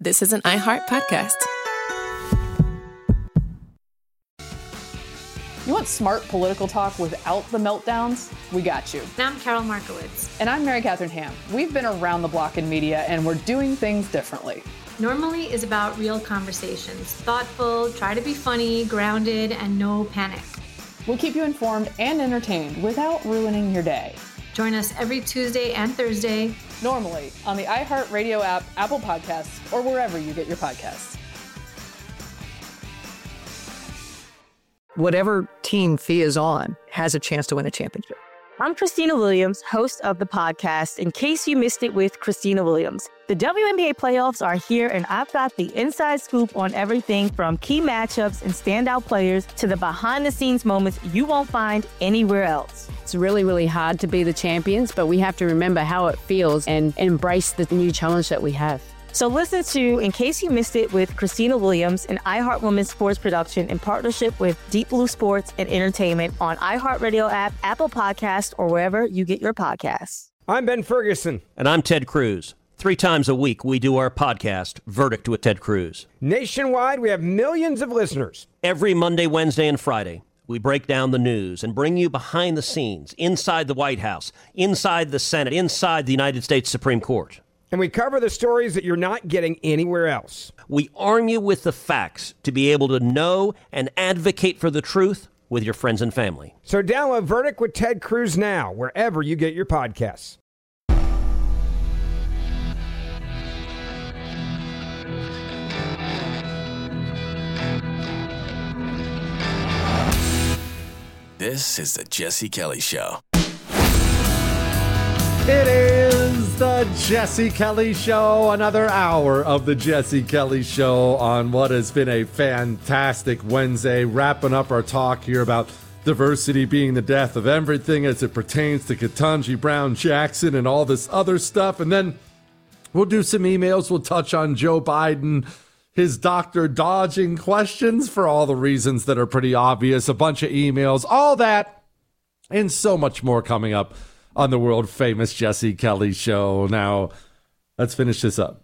This is an iHeart podcast. You want smart political talk without the meltdowns? We got you. And I'm Carol Markowitz. And I'm Mary Catherine Ham. We've been around the block in media, and we're doing things differently. Normally is about real conversations. Thoughtful, try to be funny, grounded, and no panic. We'll keep you informed and entertained without ruining your day. Join us every Tuesday and Thursday. Normally on the iHeartRadio app, Apple Podcasts, or wherever you get your podcasts. Whatever team Thea is on has a chance to win a championship. I'm Christina Williams, host of the podcast, In Case You Missed It with Christina Williams. The WNBA playoffs are here, and I've got the inside scoop on everything from key matchups and standout players to the behind-the-scenes moments you won't find anywhere else. It's really, really hard to be the champions, but we have to remember how it feels and embrace the new challenge that we have. So listen to In Case You Missed It with Christina Williams, an iHeart Women's Sports production in partnership with Deep Blue Sports and Entertainment on iHeartRadio app, Apple Podcasts, or wherever you get your podcasts. I'm Ben Ferguson. And I'm Ted Cruz. 3 times a week, we do our podcast, Verdict with Ted Cruz. Nationwide, we have millions of listeners. Every Monday, Wednesday, and Friday, we break down the news and bring you behind the scenes, inside the White House, inside the Senate, inside the United States Supreme Court. And we cover the stories that you're not getting anywhere else. We arm you with the facts to be able to know and advocate for the truth with your friends and family. So download Verdict with Ted Cruz now, wherever you get your podcasts. This is the Jesse Kelly Show. It is the Jesse Kelly Show, another hour of the Jesse Kelly Show on what has been a fantastic Wednesday, wrapping up our talk here about diversity being the death of everything as it pertains to Ketanji Brown Jackson and all this other stuff. And then we'll do some emails. We'll touch on Joe Biden, his doctor dodging questions for all the reasons that are pretty obvious, a bunch of emails, all that, and so much more coming up on the world famous Jesse Kelly Show. Now, let's finish this up.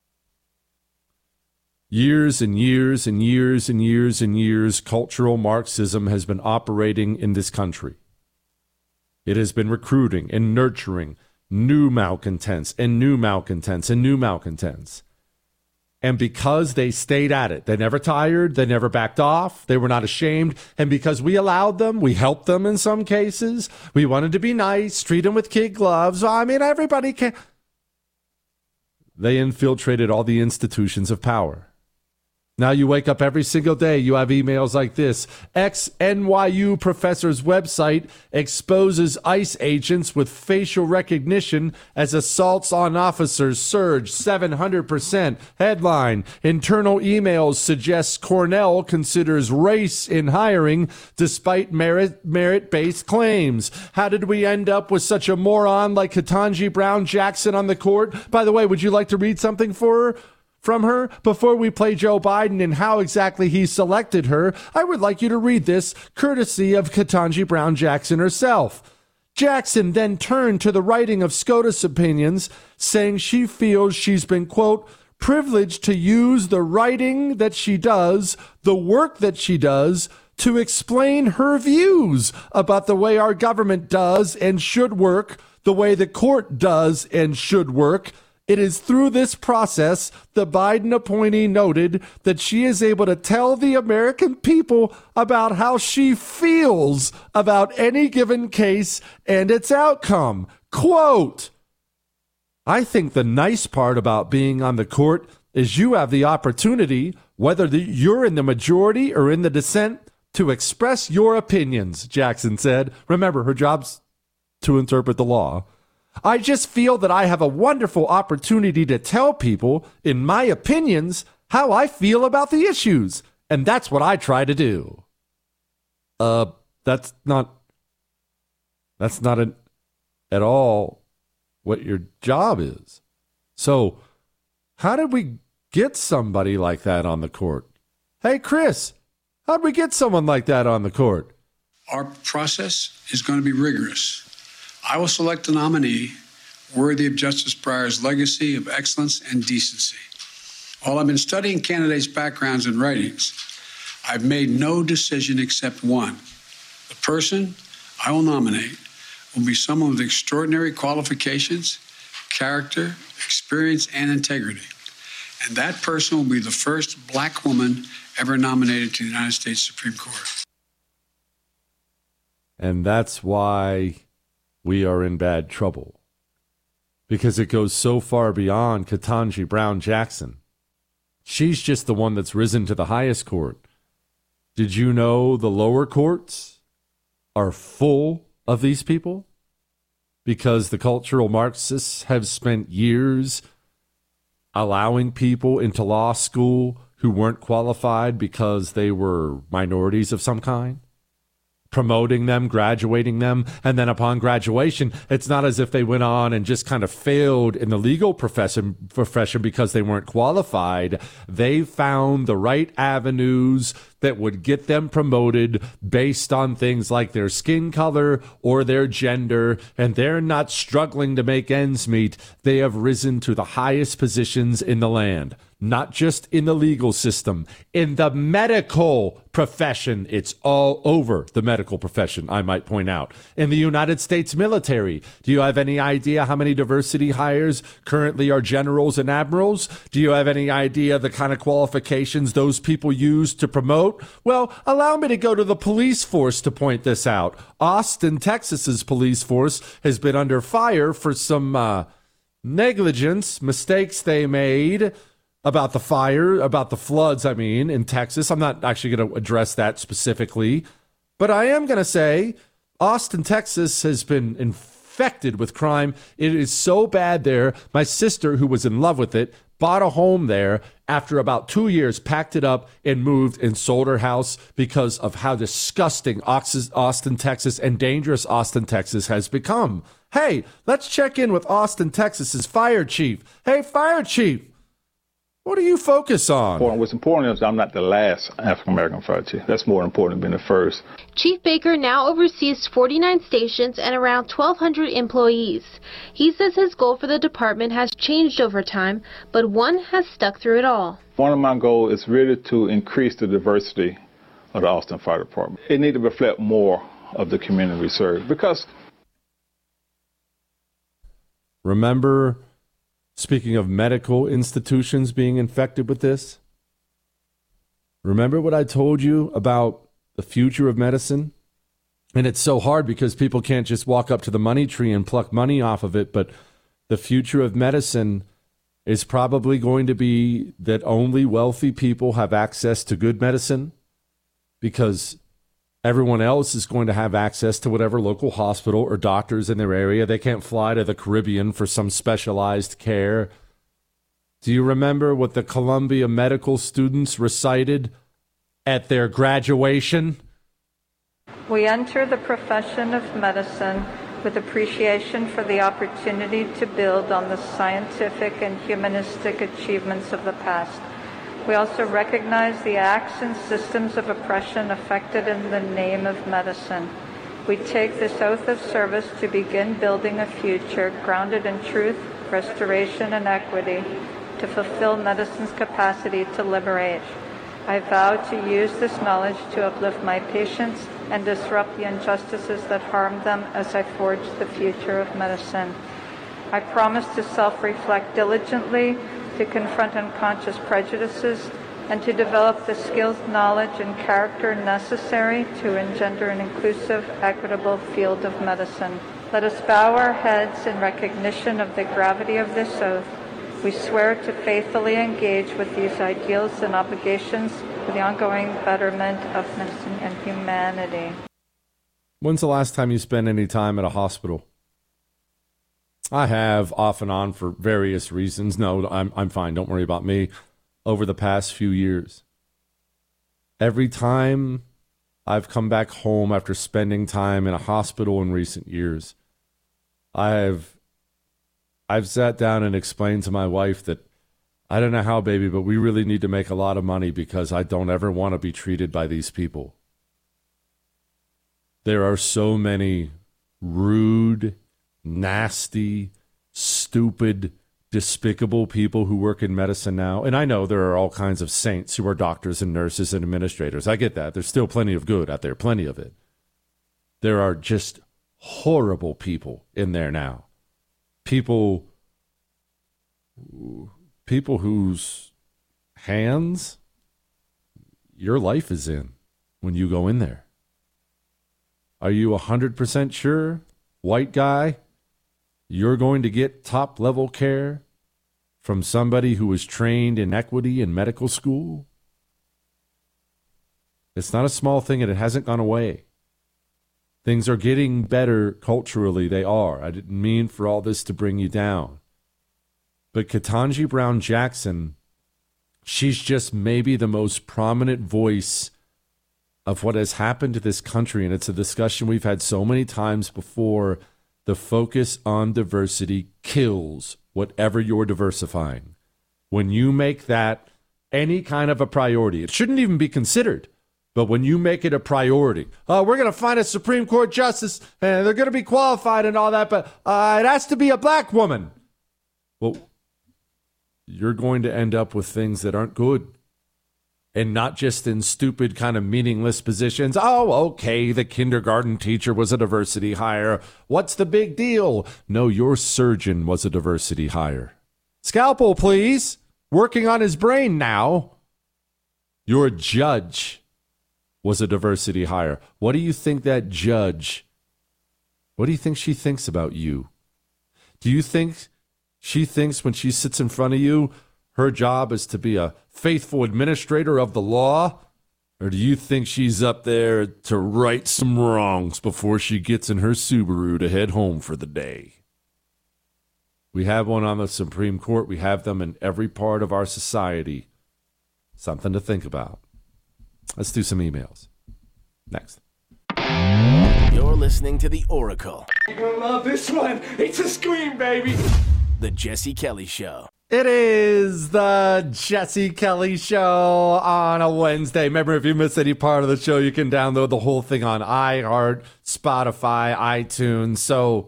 Years and years and years and years and years, cultural Marxism has been operating in this country. It has been recruiting and nurturing new malcontents and new malcontents and new malcontents. And because they stayed at it, they never tired, they never backed off, they were not ashamed. And because we allowed them, we helped them in some cases, we wanted to be nice, treat them with kid gloves. I mean, everybody can. They infiltrated all the institutions of power. Now you wake up every single day, you have emails like this. Ex-NYU professor's website exposes ICE agents with facial recognition as assaults on officers surge 700%. Headline, internal emails suggests Cornell considers race in hiring despite merit-based claims. How did we end up with such a moron like Ketanji Brown Jackson on the court? By the way, would you like to read something from her before we play Joe Biden and how exactly he selected her? I would like you to read this, courtesy of Ketanji Brown Jackson herself. Jackson then turned to the writing of SCOTUS opinions, saying she feels she's been, quote, privileged to use the writing that she does, the work that she does, to explain her views about the way our government does and should work, the way the court does and should work. It is through this process, the Biden appointee noted, that she is able to tell the American people about how she feels about any given case and its outcome. Quote, I think the nice part about being on the court is you have the opportunity, whether you're in the majority or in the dissent, to express your opinions, Jackson said. Remember, her job's to interpret the law. I just feel that I have a wonderful opportunity to tell people, in my opinions, how I feel about the issues. And that's what I try to do. That's not at all what your job is. So how did we get somebody like that on the court? Hey, Chris, how'd we get someone like that on the court? Our process is going to be rigorous. I will select a nominee worthy of Justice Breyer's legacy of excellence and decency. While I've been studying candidates' backgrounds and writings, I've made no decision except one. The person I will nominate will be someone with extraordinary qualifications, character, experience, and integrity. And that person will be the first black woman ever nominated to the United States Supreme Court. And that's why we are in bad trouble. Because it goes so far beyond Ketanji Brown Jackson. She's just the one that's risen to the highest court. Did you know the lower courts are full of these people? Because the cultural Marxists have spent years allowing people into law school who weren't qualified because they were minorities of some kind, promoting them, graduating them, and then upon graduation, it's not as if they went on and just kind of failed in the legal profession because they weren't qualified. They found the right avenues that would get them promoted based on things like their skin color or their gender, and they're not struggling to make ends meet. They have risen to the highest positions in the land. Not just in the legal system, in the medical profession. It's all over the medical profession, I might point out. In the United States military, do you have any idea how many diversity hires currently are generals and admirals? Do you have any idea the kind of qualifications those people use to promote? Well, allow me to go to the police force to point this out. Austin, Texas's police force has been under fire for some negligence, mistakes they made about the fire, about the floods, in Texas. I'm not actually going to address that specifically. But I am going to say Austin, Texas has been infected with crime. It is so bad there. My sister, who was in love with it, bought a home there. After about 2 years, packed it up and moved and sold her house because of how disgusting Austin, Texas, and dangerous Austin, Texas has become. Hey, let's check in with Austin, Texas's fire chief. Hey, fire chief. What do you focus on? What's important is I'm not the last African-American fire chief. That's more important than being the first. Chief Baker now oversees 49 stations and around 1,200 employees. He says his goal for the department has changed over time, but one has stuck through it all. One of my goals is really to increase the diversity of the Austin Fire Department. It needs to reflect more of the community we serve because... Remember... Speaking of medical institutions being infected with this, remember what I told you about the future of medicine? And it's so hard because people can't just walk up to the money tree and pluck money off of it, but the future of medicine is probably going to be that only wealthy people have access to good medicine because everyone else is going to have access to whatever local hospital or doctors in their area. They can't fly to the Caribbean for some specialized care. Do you remember what the Columbia medical students recited at their graduation? We enter the profession of medicine with appreciation for the opportunity to build on the scientific and humanistic achievements of the past. We also recognize the acts and systems of oppression affected in the name of medicine. We take this oath of service to begin building a future grounded in truth, restoration, and equity to fulfill medicine's capacity to liberate. I vow to use this knowledge to uplift my patients and disrupt the injustices that harm them as I forge the future of medicine. I promise to self-reflect diligently, to confront unconscious prejudices, and to develop the skills, knowledge, and character necessary to engender an inclusive, equitable field of medicine. Let us bow our heads in recognition of the gravity of this oath. We swear to faithfully engage with these ideals and obligations for the ongoing betterment of medicine and humanity. When's the last time you spent any time at a hospital? I have, off and on, for various reasons. No, I'm fine. Don't worry about me. Over the past few years, every time I've come back home after spending time in a hospital in recent years, I've sat down and explained to my wife that I don't know how, baby, but we really need to make a lot of money because I don't ever want to be treated by these people. There are so many rude, nasty, stupid, despicable people who work in medicine now. And I know there are all kinds of saints who are doctors and nurses and administrators. I get that. There's still plenty of good out there, plenty of it. There are just horrible people in there now. People whose hands your life is in when you go in there. Are you 100% sure, white guy, you're going to get top-level care from somebody who was trained in equity in medical school? It's not a small thing, and it hasn't gone away. Things are getting better culturally. They are. I didn't mean for all this to bring you down. But Ketanji Brown Jackson, she's just maybe the most prominent voice of what has happened to this country. And it's a discussion we've had so many times before. The focus on diversity kills whatever you're diversifying. When you make that any kind of a priority, it shouldn't even be considered. But when you make it a priority, we're going to find a Supreme Court justice and they're going to be qualified and all that, but it has to be a black woman. Well, you're going to end up with things that aren't good. And not just in stupid kind of meaningless positions. Oh, okay, the kindergarten teacher was a diversity hire. What's the big deal? No, your surgeon was a diversity hire. Scalpel, please. Working on his brain now. Your judge was a diversity hire. What do you think that judge, what do you think she thinks about you? Do you think she thinks when she sits in front of you, her job is to be a faithful administrator of the law? Or do you think she's up there to right some wrongs before she gets in her Subaru to head home for the day? We have one on the Supreme Court. We have them in every part of our society. Something to think about. Let's do some emails. Next. You're listening to The Oracle. You're going to love this one. It's a scream, baby. The Jesse Kelly Show. It is the Jesse Kelly Show on a Wednesday. Remember, if you missed any part of the show, you can download the whole thing on iHeart, Spotify, iTunes. So,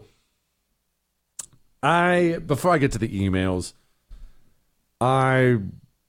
before I get to the emails, I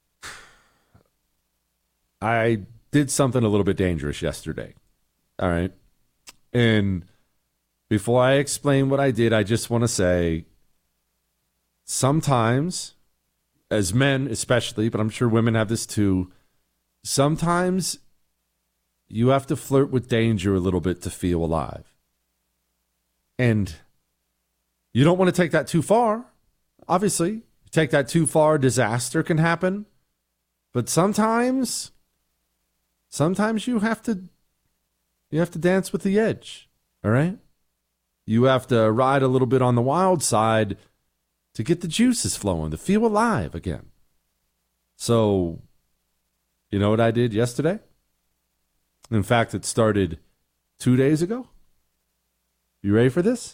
did something a little bit dangerous yesterday. All right. And before I explain what I did, I just want to say, sometimes, as men especially, but I'm sure women have this too, sometimes you have to flirt with danger a little bit to feel alive. And you don't want to take that too far. Obviously, you take that too far, disaster can happen. But sometimes you have to dance with the edge, all right? You have to ride a little bit on the wild side to get the juices flowing, to feel alive again. So, you know what I did yesterday? In fact, it started 2 days ago. You ready for this?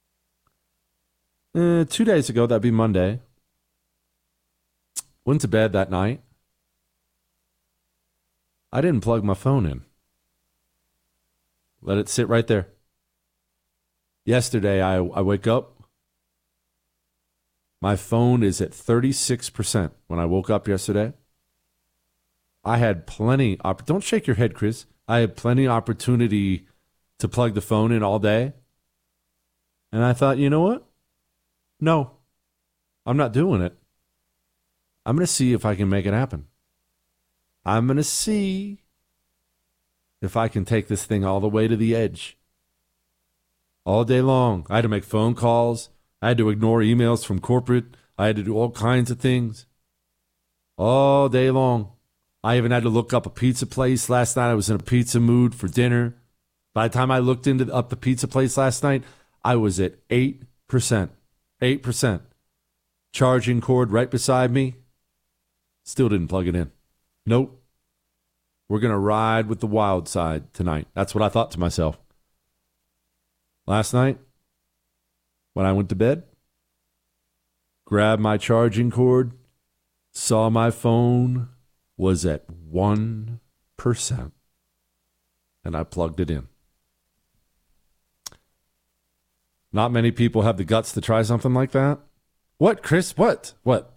2 days ago, that'd be Monday. Went to bed that night. I didn't plug my phone in. Let it sit right there. Yesterday, I wake up. My phone is at 36% when I woke up yesterday. I had plenty. Don't shake your head, Chris. I had plenty opportunity to plug the phone in all day. And I thought, you know what? No, I'm not doing it. I'm going to see if I can make it happen. I'm going to see if I can take this thing all the way to the edge. All day long. I had to make phone calls. I had to ignore emails from corporate. I had to do all kinds of things. All day long. I even had to look up a pizza place. Last night I was in a pizza mood for dinner. By the time I looked up the pizza place last night, I was at 8%. 8%. Charging cord right beside me. Still didn't plug it in. Nope. We're going to ride with the wild side tonight. That's what I thought to myself. Last night, when I went to bed, grabbed my charging cord, saw my phone was at 1%, and I plugged it in. Not many people have the guts to try something like that. What, Chris? What?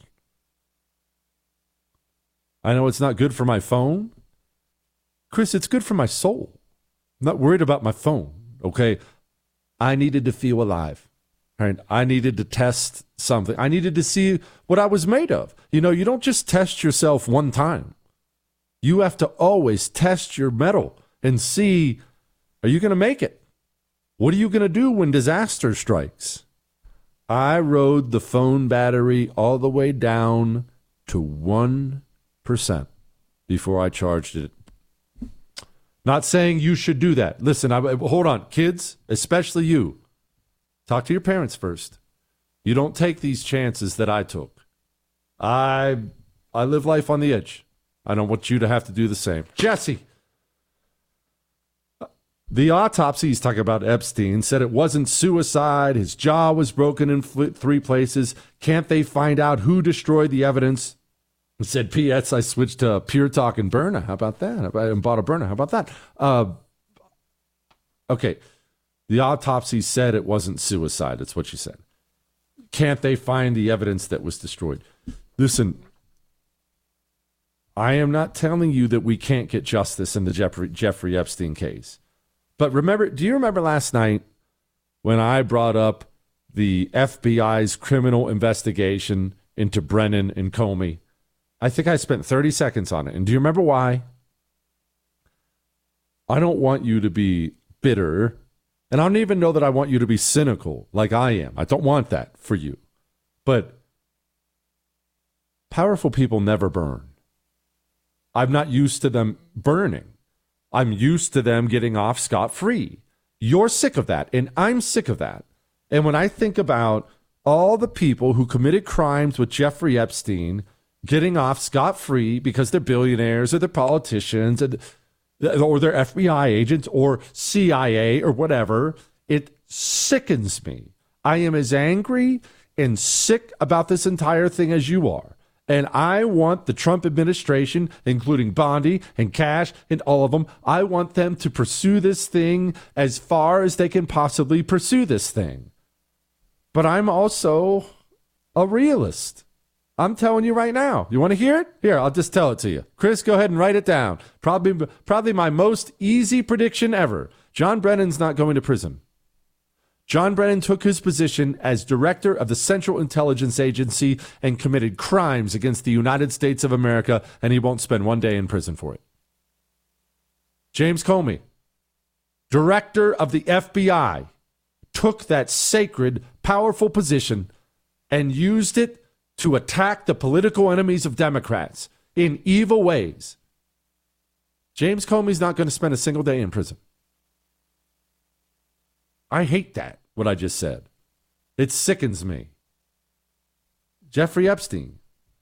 I know it's not good for my phone. Chris, it's good for my soul. I'm not worried about my phone, okay? I needed to feel alive. Right? I needed to test something. I needed to see what I was made of. You know, you don't just test yourself one time. You have to always test your mettle and see, are you going to make it? What are you going to do when disaster strikes? I rode the phone battery all the way down to 1% before I charged it. Not saying you should do that. Listen, hold on. Kids, especially you, talk to your parents first. You don't take these chances that I took. I live life on the edge. I don't want you to have to do the same. Jesse, the autopsy he's talking about Epstein said it wasn't suicide. His jaw was broken in 3 places. Can't they find out who destroyed the evidence? He said, P.S. I switched to Pure Talk and Burner. How about that? I bought a burner. How about that? Okay. The autopsy said it wasn't suicide. That's what she said. Can't they find the evidence that was destroyed? Listen, I am not telling you that we can't get justice in the Jeffrey Epstein case. But do you remember last night when I brought up the FBI's criminal investigation into Brennan and Comey? I think I spent 30 seconds on it. And do you remember why? I don't want you to be bitter. And I don't even know that I want you to be cynical like I am. I don't want that for you. But powerful people never burn. I'm not used to them burning. I'm used to them getting off scot-free. You're sick of that, and I'm sick of that. And when I think about all the people who committed crimes with Jeffrey Epstein getting off scot-free because they're billionaires or they're politicians or they're FBI agents or CIA or whatever, it sickens me. I am as angry and sick about this entire thing as you are. And I want the Trump administration, including Bondi and Cash and all of them, I want them to pursue this thing as far as they can possibly pursue this thing. But I'm also a realist. I'm telling you right now. You want to hear it? Here, I'll just tell it to you. Chris, go ahead and write it down. Probably my most easy prediction ever. John Brennan's not going to prison. John Brennan took his position as director of the Central Intelligence Agency and committed crimes against the United States of America, and he won't spend one day in prison for it. James Comey, director of the FBI, took that sacred, powerful position and used it to attack the political enemies of Democrats in evil ways. James Comey's not going to spend a single day in prison. I hate that, what I just said. It sickens me. Jeffrey Epstein.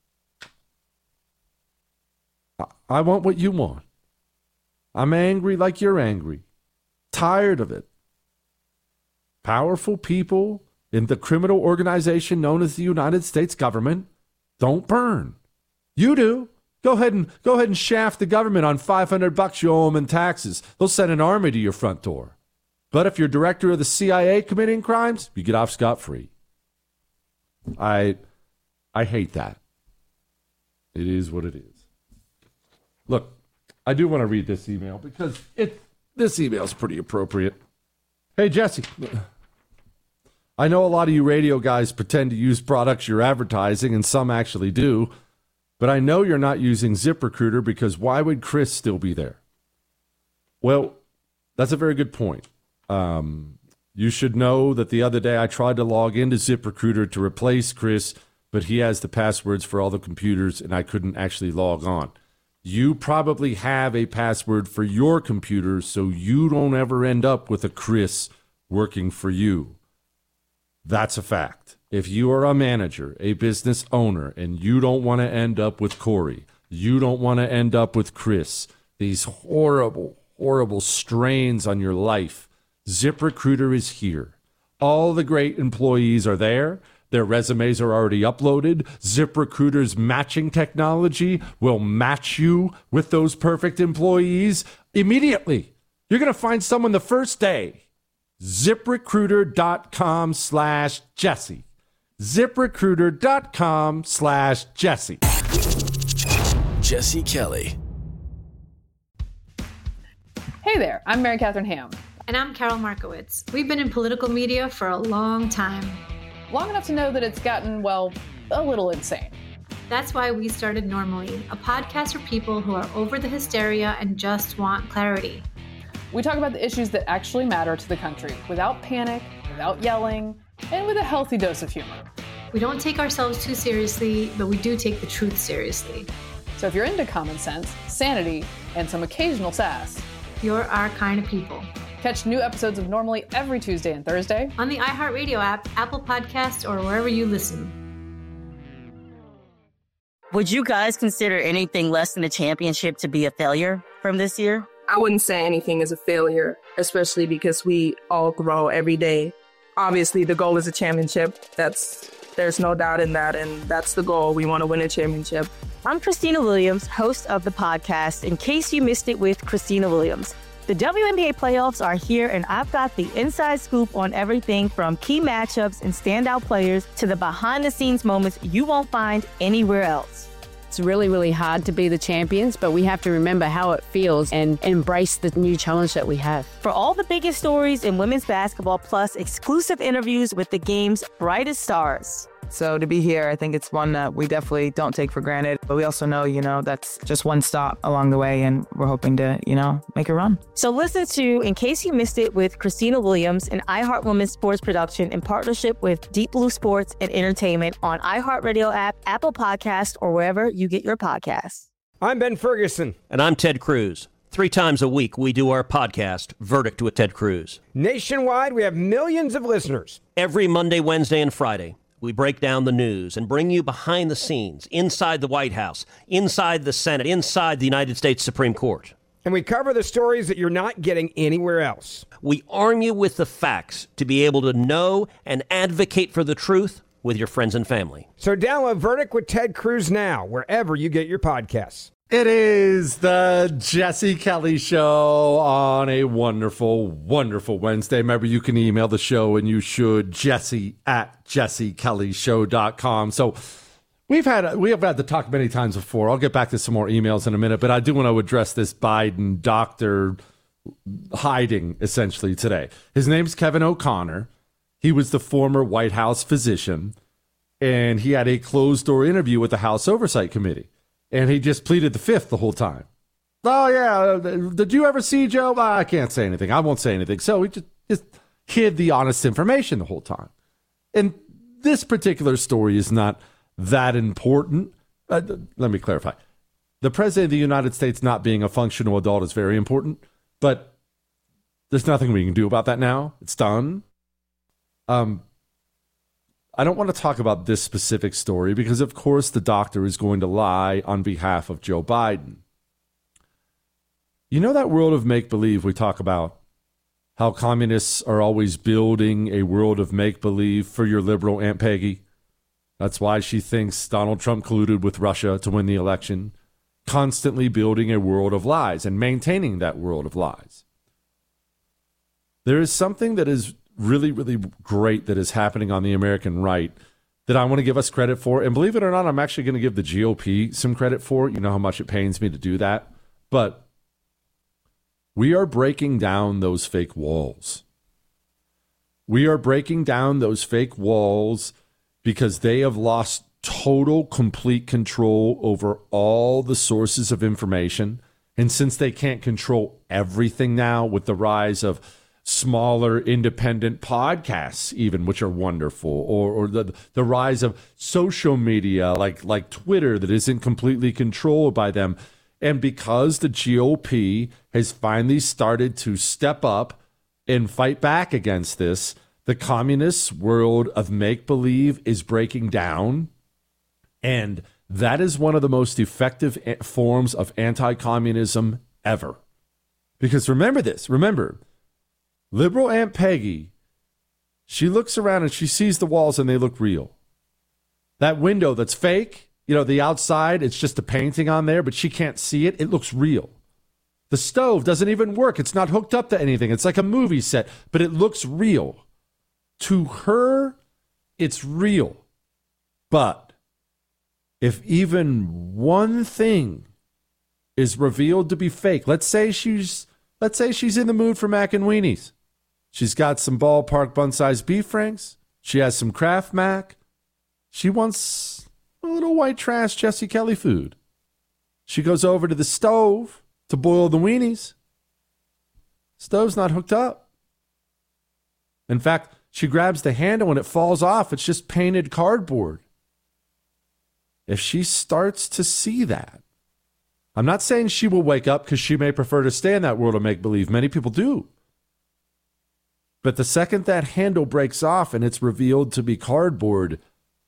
I want what you want. I'm angry like you're angry. Tired of it. Powerful people in the criminal organization known as the United States government don't burn. You do. Go ahead and shaft the government on $500 you owe them in taxes. They'll send an army to your front door. But if you're director of the CIA committing crimes, you get off scot-free. I hate that. It is what it is. Look, I do want to read this email because this email is pretty appropriate. Hey, Jesse. I know a lot of you radio guys pretend to use products you're advertising, and some actually do, but I know you're not using ZipRecruiter because why would Chris still be there? Well, that's a very good point. You should know that the other day I tried to log into ZipRecruiter to replace Chris, but he has the passwords for all the computers, and I couldn't actually log on. You probably have a password for your computer, so you don't ever end up with a Chris working for you. That's a fact. If you are a manager, a business owner, and you don't want to end up with Corey, you don't want to end up with Chris, these horrible, horrible strains on your life, ZipRecruiter is here. All the great employees are there. Their resumes are already uploaded. ZipRecruiter's matching technology will match you with those perfect employees immediately. You're going to find someone the first day. ZipRecruiter.com/Jesse. ZipRecruiter.com/Jesse. Jesse Kelly. Hey there, I'm Mary Catherine Ham. And I'm Carol Markowitz. We've been in political media for a long time. Long enough to know that it's gotten, well, a little insane. That's why we started Normally, a podcast for people who are over the hysteria and just want clarity. We talk about the issues that actually matter to the country without panic, without yelling, and with a healthy dose of humor. We don't take ourselves too seriously, but we do take the truth seriously. So if you're into common sense, sanity, and some occasional sass, you're our kind of people. Catch new episodes of Normally every Tuesday and Thursday on the iHeartRadio app, Apple Podcasts, or wherever you listen. Would you guys consider anything less than a championship to be a failure from this year? I wouldn't say anything is a failure, especially because we all grow every day. Obviously, the goal is a championship. There's no doubt in that, and that's the goal. We want to win a championship. I'm Christina Williams, host of the podcast, In Case You Missed It with Christina Williams. The WNBA playoffs are here, and I've got the inside scoop on everything from key matchups and standout players to the behind-the-scenes moments you won't find anywhere else. It's really, really hard to be the champions, but we have to remember how it feels and embrace the new challenge that we have. For all the biggest stories in women's basketball, plus exclusive interviews with the game's brightest stars. So to be here, I think it's one that we definitely don't take for granted. But we also know, that's just one stop along the way, and we're hoping to, make a run. So listen to In Case You Missed It with Christina Williams, an iHeart Women's sports production in partnership with Deep Blue Sports and Entertainment on iHeartRadio app, Apple Podcast, or wherever you get your podcasts. I'm Ben Ferguson. And I'm Ted Cruz. 3 times a week, we do our podcast, Verdict with Ted Cruz. Nationwide, we have millions of listeners. Every Monday, Wednesday, and Friday, we break down the news and bring you behind the scenes, inside the White House, inside the Senate, inside the United States Supreme Court. And we cover the stories that you're not getting anywhere else. We arm you with the facts to be able to know and advocate for the truth with your friends and family. So download Verdict with Ted Cruz now, wherever you get your podcasts. It is the Jesse Kelly Show on a wonderful, wonderful Wednesday. Remember, you can email the show, and you should, jesse@jessekellyshow.com. So we have had to talk many times before. I'll get back to some more emails in a minute, but I do want to address this Biden doctor hiding, essentially, today. His name's Kevin O'Connor. He was the former White House physician, and he had a closed-door interview with the House Oversight Committee. And he just pleaded the fifth the whole time. Oh, yeah. Did you ever see Joe? I can't say anything. I won't say anything. So he just hid the honest information the whole time. And this particular story is not that important. Let me clarify. The President of the United States not being a functional adult is very important, but there's nothing we can do about that now. It's done. I don't want to talk about this specific story because, of course, the doctor is going to lie on behalf of Joe Biden. You know that world of make-believe we talk about? How communists are always building a world of make-believe for your liberal Aunt Peggy? That's why she thinks Donald Trump colluded with Russia to win the election, constantly building a world of lies and maintaining that world of lies. There is something that is really, really great that is happening on the American right that I want to give us credit for. And believe it or not, I'm actually going to give the GOP some credit for it. You know how much it pains me to do that. But we are breaking down those fake walls. We are breaking down those fake walls because they have lost total, complete control over all the sources of information. And since they can't control everything now with the rise of smaller independent podcasts, even, which are wonderful, or the rise of social media like Twitter that isn't completely controlled by them. And because the GOP has finally started to step up and fight back against this, the communist world of make-believe is breaking down. And that is one of the most effective forms of anti-communism ever. Because remember this, liberal Aunt Peggy, she looks around and she sees the walls and they look real. That window that's fake, the outside, it's just a painting on there, but she can't see it. It looks real. The stove doesn't even work. It's not hooked up to anything. It's like a movie set, but it looks real. To her, it's real. But if even one thing is revealed to be fake, let's say she's in the mood for mac and weenies. She's got some ballpark bun-sized beef franks. She has some Kraft Mac. She wants a little white trash Jesse Kelly food. She goes over to the stove to boil the weenies. Stove's not hooked up. In fact, she grabs the handle and it falls off. It's just painted cardboard. If she starts to see that, I'm not saying she will wake up because she may prefer to stay in that world of make-believe. Many people do. But the second that handle breaks off and it's revealed to be cardboard,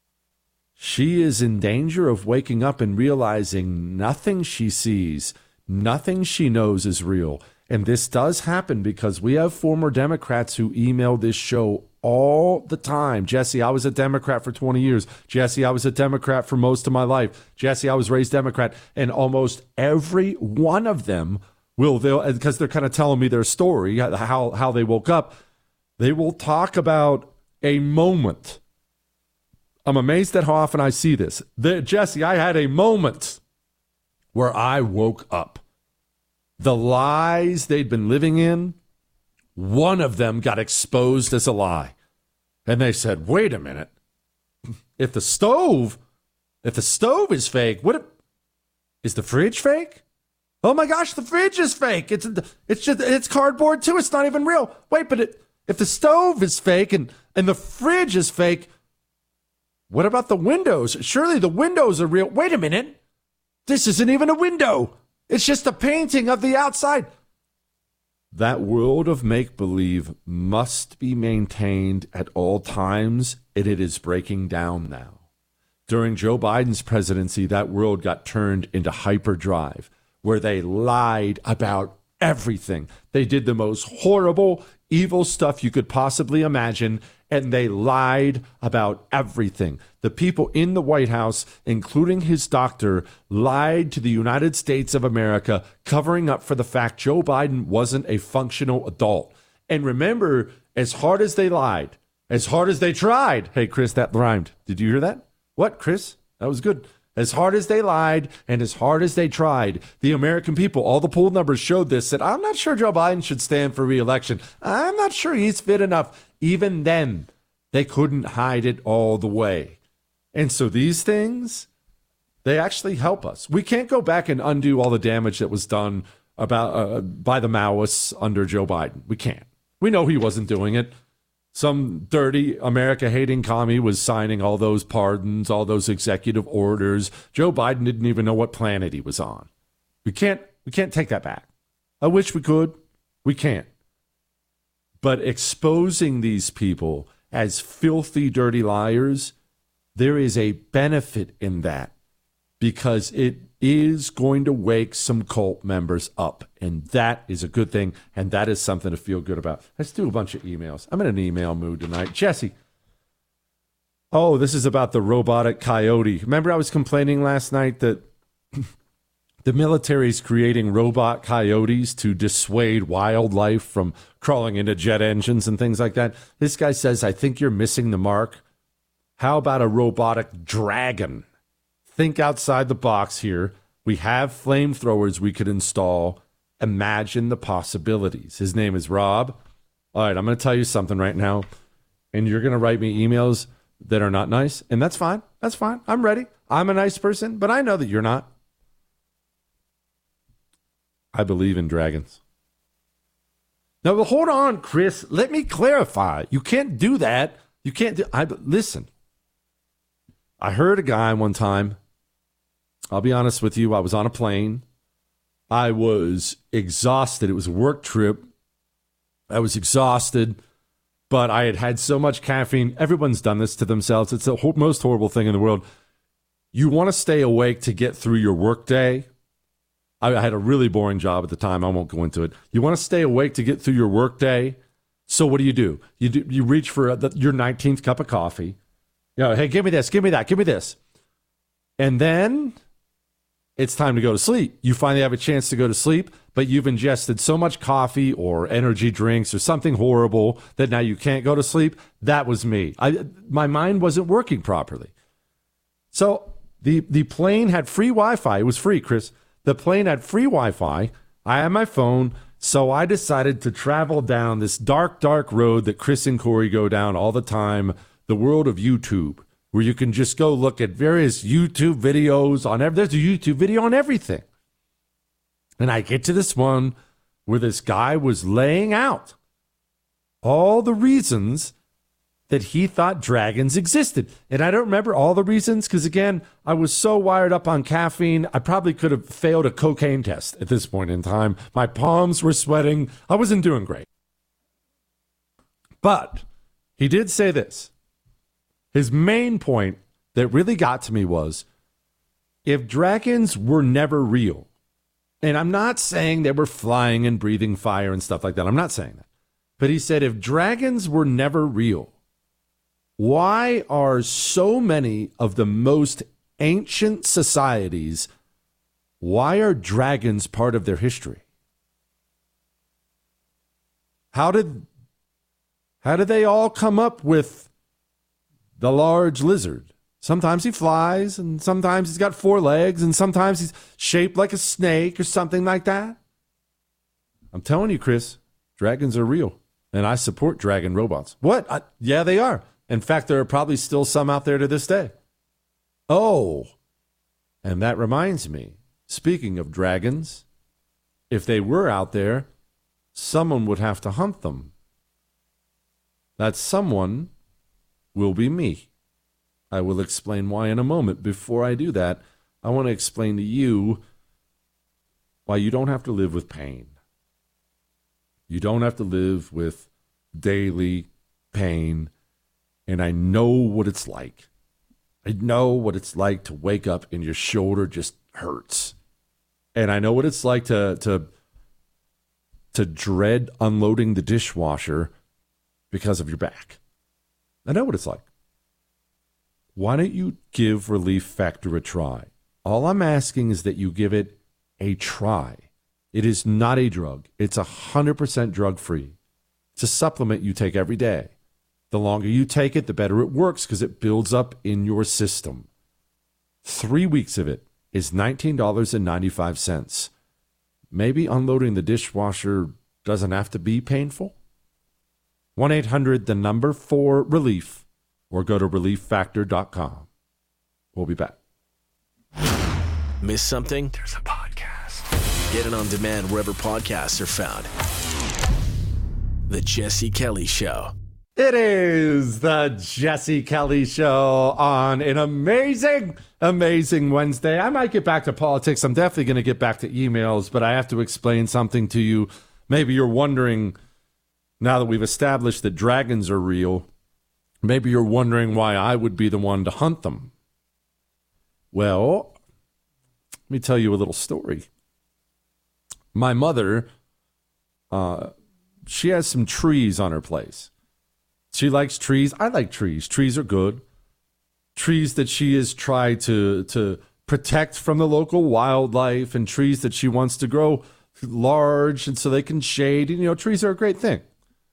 she is in danger of waking up and realizing nothing she sees, nothing she knows is real. And this does happen because we have former Democrats who email this show all the time. Jesse, I was a Democrat for 20 years. Jesse, I was a Democrat for most of my life. Jesse, I was raised Democrat. And almost every one of them because they're kind of telling me their story, how they woke up, they will talk about a moment. I'm amazed at how often I see this. Jesse, I had a moment where I woke up. The lies they'd been living in, one of them got exposed as a lie. And they said, wait a minute. If the stove is fake, is the fridge fake? Oh my gosh, the fridge is fake. It's cardboard too. It's not even real. Wait, but if the stove is fake and the fridge is fake, what about the windows? Surely the windows are real. Wait a minute. This isn't even a window. It's just a painting of the outside. That world of make-believe must be maintained at all times, and it is breaking down now. During Joe Biden's presidency, that world got turned into hyperdrive, where they lied about everything. They did the most horrible, evil stuff you could possibly imagine, and they lied about everything. The people in the White House, including his doctor, lied to the United States of America, covering up for the fact Joe Biden wasn't a functional adult. And remember, as hard as they lied, as hard as they tried. Hey, Chris, that rhymed. Did you hear that? What, Chris? That was good. As hard as they lied and as hard as they tried, the American people, all the poll numbers showed this, said, I'm not sure Joe Biden should stand for re-election. I'm not sure he's fit enough. Even then, they couldn't hide it all the way. And so these things, they actually help us. We can't go back and undo all the damage that was done by the Maoists under Joe Biden. We can't. We know he wasn't doing it. Some dirty America-hating commie was signing all those pardons, all those executive orders. Joe Biden didn't even know what planet he was on. We can't take that back. I wish we could. We can't. But exposing these people as filthy, dirty liars, there is a benefit in that because it is going to wake some cult members up. And that is a good thing. And that is something to feel good about. Let's do a bunch of emails. I'm in an email mood tonight. Jesse. Oh, this is about the robotic coyote. Remember I was complaining last night that the military is creating robot coyotes to dissuade wildlife from crawling into jet engines and things like that. This guy says, I think you're missing the mark. How about a robotic dragon? Think outside the box here. We have flamethrowers we could install. Imagine the possibilities. His name is Rob. All right, I'm going to tell you something right now, and you're going to write me emails that are not nice, and that's fine. That's fine. I'm ready. I'm a nice person, but I know that you're not. I believe in dragons. Now, hold on, Chris. Let me clarify. You can't do that. You can't do... Listen. I heard a guy one time. I'll be honest with you. I was on a plane. I was exhausted. It was a work trip. I was exhausted, but I had had so much caffeine. Everyone's done this to themselves. It's the most horrible thing in the world. You want to stay awake to get through your work day. I had a really boring job at the time. I won't go into it. You want to stay awake to get through your work day. So what do? You reach for your 19th cup of coffee. You know, hey, give me this, give me that, give me this. And then it's time to go to sleep. You finally have a chance to go to sleep, but you've ingested so much coffee or energy drinks or something horrible that now you can't go to sleep. That was me. My mind wasn't working properly. So the plane had free Wi-Fi. It was free, Chris. The plane had free Wi-Fi. I had my phone. So I decided to travel down this dark, dark road that Chris and Corey go down all the time, the world of YouTube, where you can just go look at various YouTube videos on there's a YouTube video on everything. And I get to this one where this guy was laying out all the reasons that he thought dragons existed. And I don't remember all the reasons because, again, I was so wired up on caffeine, I probably could have failed a cocaine test at this point in time. My palms were sweating. I wasn't doing great. But he did say this. His main point that really got to me was, if dragons were never real, and I'm not saying they were flying and breathing fire and stuff like that. I'm not saying that. But he said, if dragons were never real, why are so many of the most ancient societies, why are dragons part of their history? How did they all come up with the large lizard? Sometimes he flies, and sometimes he's got 4 legs, and sometimes he's shaped like a snake or something like that. I'm telling you, Chris, dragons are real, and I support dragon robots. What? Yeah, they are. In fact, there are probably still some out there to this day. Oh, and that reminds me, speaking of dragons, if they were out there, someone would have to hunt them. That someone will be me. I will explain why in a moment. Before I do that, I want to explain to you why you don't have to live with pain. You don't have to live with daily pain. And I know what it's like. I know what it's like to wake up and your shoulder just hurts. And I know what it's like to dread unloading the dishwasher because of your back. I know what it's like. Why don't you give Relief Factor a try? All I'm asking is that you give it a try. It is not a drug. It's 100% drug-free. It's a supplement you take every day. The longer you take it, the better it works because it builds up in your system. 3 weeks of it is $19.95. Maybe unloading the dishwasher doesn't have to be painful. 1-800-4RELIEF or go to relieffactor.com. We'll be back. Miss something? There's a podcast. Get it on demand wherever podcasts are found. The Jesse Kelly Show. It is the Jesse Kelly Show on an amazing, amazing Wednesday. I might get back to politics. I'm definitely going to get back to emails, but I have to explain something to you. Maybe you're wondering, now that we've established that dragons are real, maybe you're wondering why I would be the one to hunt them. Well, let me tell you a little story. My mother, she has some trees on her place. She likes trees. I like trees. Trees are good. Trees that she has tried to protect from the local wildlife, and trees that she wants to grow large and so they can shade. And, trees are a great thing.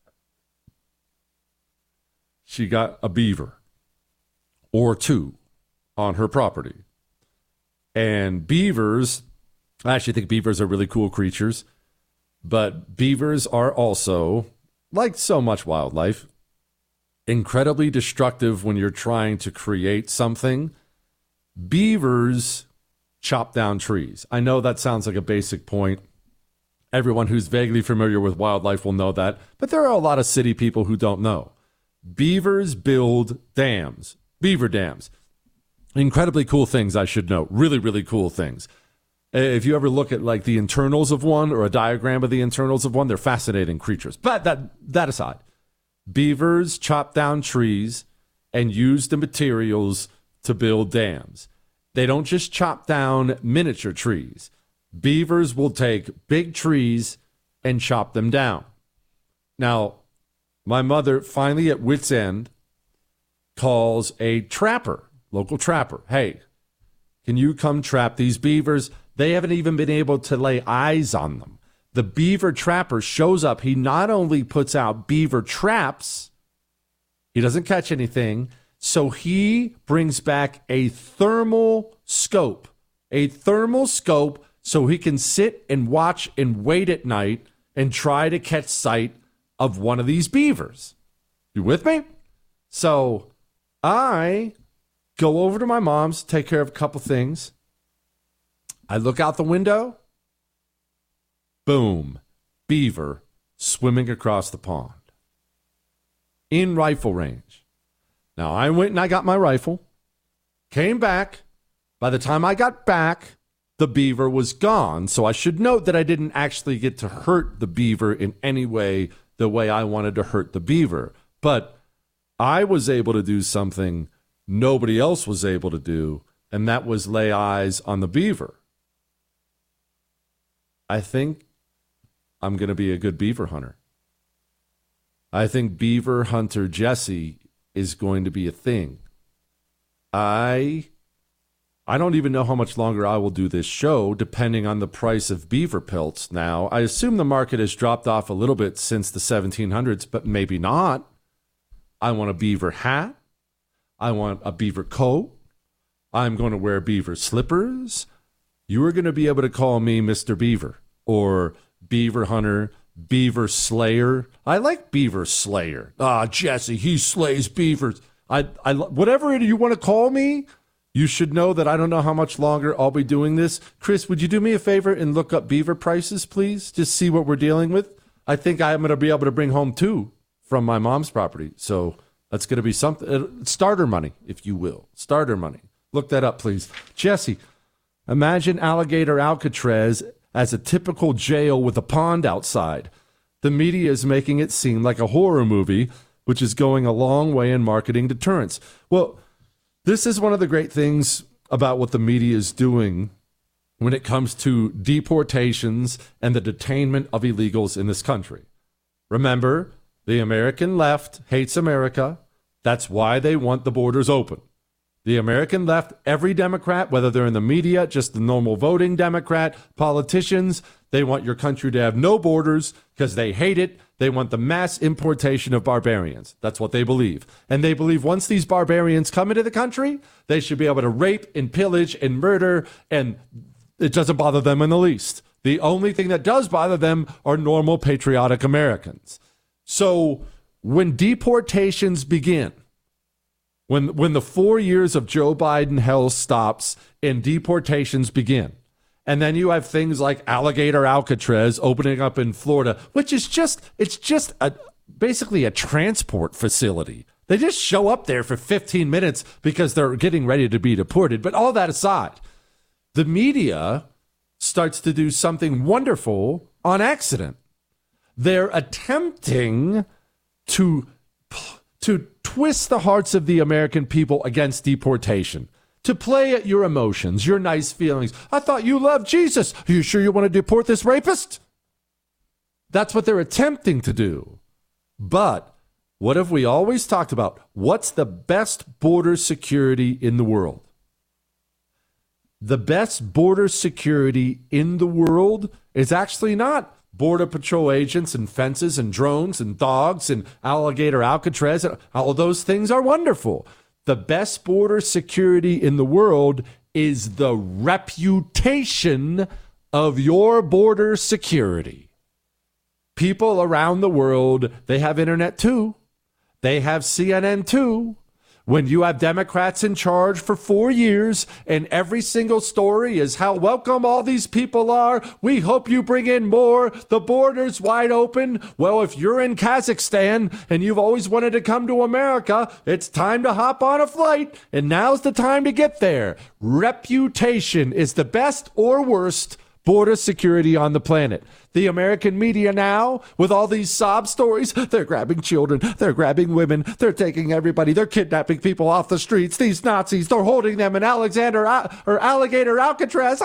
She got a beaver or 2 on her property. And beavers, I actually think beavers are really cool creatures, but beavers are also, like so much wildlife, incredibly destructive when you're trying to create something. Beavers chop down trees. I know that sounds like a basic point. Everyone who's vaguely familiar with wildlife will know that, but there are a lot of city people who don't know. Beavers build dams, beaver dams. Incredibly cool things, I should note. Really, really cool things. If you ever look at like the internals of one or a diagram of the internals of one, they're fascinating creatures. But that aside, beavers chop down trees and use the materials to build dams. They don't just chop down miniature trees. Beavers will take big trees and chop them down. Now, my mother, finally at wit's end, calls a trapper, local trapper. Hey, can you come trap these beavers? They haven't even been able to lay eyes on them. The beaver trapper shows up. He not only puts out beaver traps, he doesn't catch anything. So he brings back a thermal scope so he can sit and watch and wait at night and try to catch sight of one of these beavers. You with me? So I go over to my mom's, take care of a couple things. I look out the window. Boom. Beaver swimming across the pond. In rifle range. Now, I went and I got my rifle. Came back. By the time I got back, the beaver was gone. So I should note that I didn't actually get to hurt the beaver in any way the way I wanted to hurt the beaver. But I was able to do something nobody else was able to do, and that was lay eyes on the beaver. I think I'm going to be a good beaver hunter. I think beaver hunter Jesse is going to be a thing. I don't even know how much longer I will do this show, depending on the price of beaver pelts now. I assume the market has dropped off a little bit since the 1700s, but maybe not. I want a beaver hat. I want a beaver coat. I'm going to wear beaver slippers. You are going to be able to call me Mr. Beaver or Beaver Hunter, Beaver Slayer. I like Beaver Slayer. Jesse, he slays beavers. Whatever you want to call me, you should know that I don't know how much longer I'll be doing this. Chris, would you do me a favor and look up beaver prices, please? Just see what we're dealing with. I think I'm going to be able to bring home 2 from my mom's property. So that's going to be something. Starter money, if you will. Starter money. Look that up, please. Jesse, imagine Alligator Alcatraz as a typical jail with a pond outside. The media is making it seem like a horror movie, which is going a long way in marketing deterrence. Well, this is one of the great things about what the media is doing when it comes to deportations and the detainment of illegals in this country. Remember, the American left hates America. That's why they want the borders open. The American left, every Democrat, whether they're in the media, just the normal voting Democrat, politicians, they want your country to have no borders because they hate it. They want the mass importation of barbarians. That's what they believe. And they believe once these barbarians come into the country, they should be able to rape and pillage and murder, and it doesn't bother them in the least. The only thing that does bother them are normal patriotic Americans. So when deportations begin, when the 4 years of Joe Biden hell stops and deportations begin, and then you have things like Alligator Alcatraz opening up in Florida, which is basically a transport facility. They just show up there for 15 minutes because they're getting ready to be deported. But all that aside, the media starts to do something wonderful on accident. They're attempting to twist the hearts of the American people against deportation, to play at your emotions, your nice feelings. I thought you loved Jesus. Are you sure you want to deport this rapist? That's what they're attempting to do. But what have we always talked about? What's the best border security in the world? The best border security in the world is actually not Border Patrol agents and fences and drones and dogs and Alligator Alcatraz. All of those things are wonderful. The best border security in the world is the reputation of your border security. People around the world, they have internet too. They have CNN too. When you have Democrats in charge for 4 years and every single story is how welcome all these people are, we hope you bring in more, the border's wide open. Well, if you're in Kazakhstan and you've always wanted to come to America, it's time to hop on a flight, and now's the time to get there. Reputation is the best or worst border security on the planet. The American media now, with all these sob stories, they're grabbing children, they're grabbing women, they're taking everybody, they're kidnapping people off the streets, these Nazis, they're holding them in Alligator Alcatraz.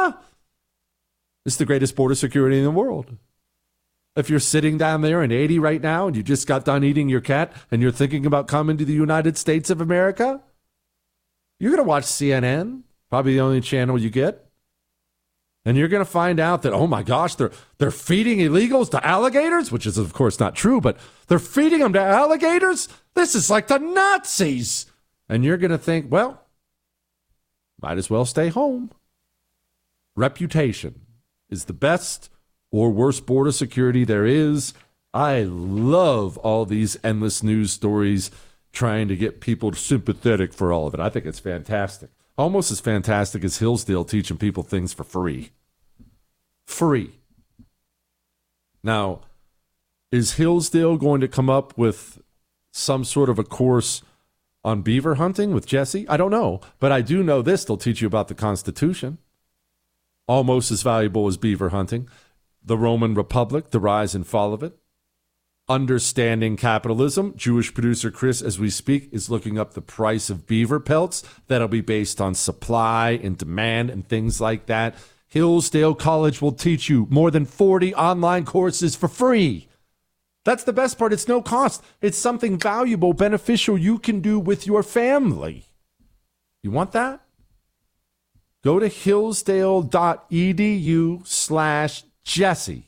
It's the greatest border security in the world. If you're sitting down there in 80 right now and you just got done eating your cat and you're thinking about coming to the United States of America, you're going to watch CNN, probably the only channel you get. And you're going to find out that, oh my gosh, they're feeding illegals to alligators, which is of course not true, but they're feeding them to alligators? This is like the Nazis. And you're going to think, well, might as well stay home. Reputation is the best or worst border security there is. I love all these endless news stories trying to get people sympathetic for all of it. I think it's fantastic. Almost as fantastic as Hillsdale teaching people things for free. Free. Now, is Hillsdale going to come up with some sort of a course on beaver hunting with Jesse? I don't know, but I do know this. They'll teach you about the Constitution. Almost as valuable as beaver hunting. The Roman Republic, the rise and fall of it. Understanding capitalism. Jewish producer Chris, as we speak, is looking up the price of beaver pelts. That'll be based on supply and demand and things like that. Hillsdale College will teach you more than 40 online courses for free. That's the best part. It's no cost. It's something valuable, beneficial you can do with your family. You want that? Go to hillsdale.edu/Jesse.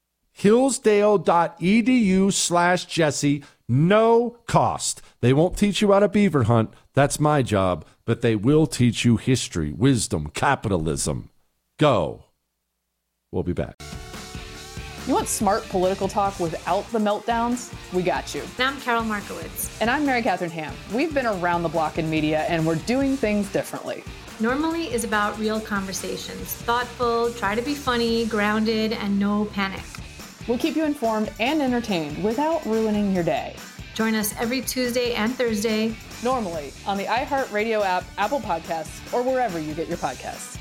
Hillsdale.edu/Jesse. No cost. They won't teach you how to beaver hunt. That's my job. But they will teach you history, wisdom, capitalism. Go. We'll be back. You want smart political talk without the meltdowns? We got you. And I'm Carol Markowitz. And I'm Mary Catherine Ham. We've been around the block in media, and we're doing things differently. Normally is about real conversations. Thoughtful, try to be funny, grounded, and no panic. We'll keep you informed and entertained without ruining your day. Join us every Tuesday and Thursday. Normally on the iHeartRadio app, Apple Podcasts, or wherever you get your podcasts.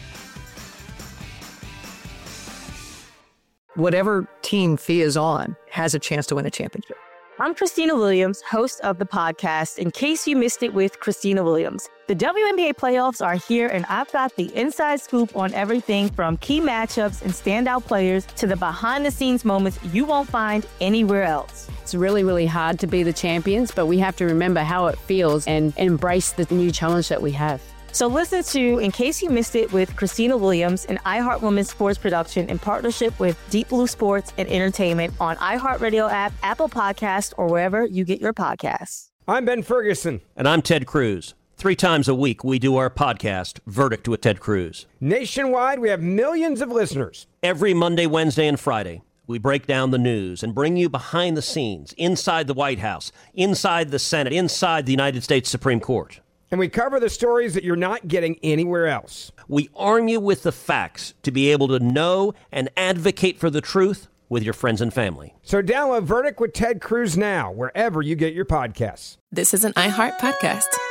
Whatever team Fia is on has a chance to win a championship. I'm Christina Williams, host of the podcast, In Case You Missed It with Christina Williams. The WNBA playoffs are here, and I've got the inside scoop on everything from key matchups and standout players to the behind-the-scenes moments you won't find anywhere else. It's really, really hard to be the champions, but we have to remember how it feels and embrace the new challenge that we have. So listen to In Case You Missed It with Christina Williams, an iHeart Women's Sports production in partnership with Deep Blue Sports and Entertainment on iHeartRadio app, Apple Podcasts, or wherever you get your podcasts. I'm Ben Ferguson. And I'm Ted Cruz. 3 times a week, we do our podcast, Verdict with Ted Cruz. Nationwide, we have millions of listeners. Every Monday, Wednesday, and Friday, we break down the news and bring you behind the scenes, inside the White House, inside the Senate, inside the United States Supreme Court. And we cover the stories that you're not getting anywhere else. We arm you with the facts to be able to know and advocate for the truth with your friends and family. So download Verdict with Ted Cruz now, wherever you get your podcasts. This is an iHeart podcast.